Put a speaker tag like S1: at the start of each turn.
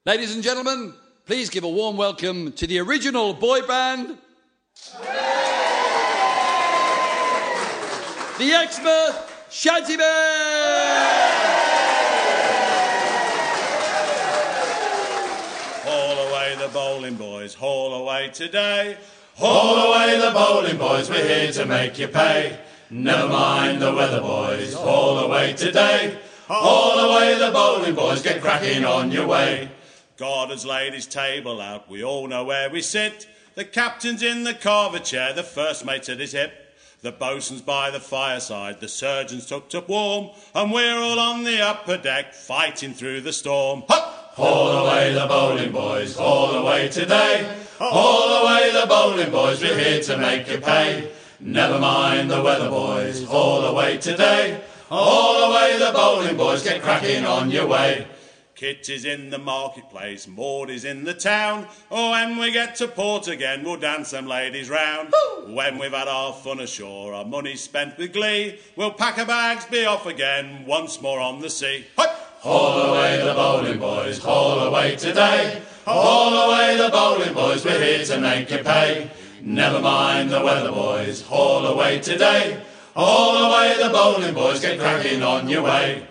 S1: Ladies and gentlemen, please give a warm welcome to the original boy band, the Exmouth Shantymen!
S2: Haul away the bowling boys, haul away today. Haul away the bowling boys, we're here to make you pay. Never mind the weather boys, haul away today. Haul away the bowling boys, get cracking on your way. God has laid his table out, we all know where we sit. The captain's in the carver chair, the first mate's at his hip. The bosun's by the fireside, the surgeon's tucked up warm, and we're all on the upper deck, fighting through the storm. Hup! Haul away the bowling boys, haul away today. Haul away the bowling boys, we're here to make you pay. Never mind the weather boys, haul away today. Haul away the bowling boys, get cracking on your way. Kit is in the marketplace, Maud is in the town. Oh, when we get to port again, we'll dance them ladies round. Woo! When we've had our fun ashore, our money spent with glee, we'll pack our bags, be off again, once more on the sea. Hi! Haul away the bowling boys, haul away today. Haul away the bowling boys, we're here to make you pay. Never mind the weather boys, haul away today. Haul away the bowling boys, get cracking on your way.